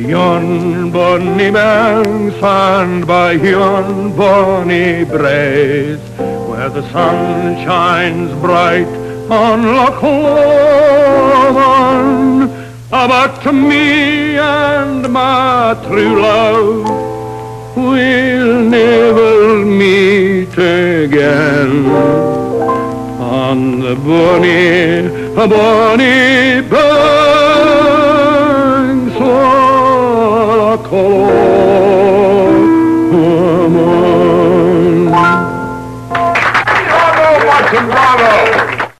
Yon bonny banks and by yon bonny braes, where the sun shines bright on Loch Lomond. But to me and my true love, we'll never meet again on the bonny, bonny banks.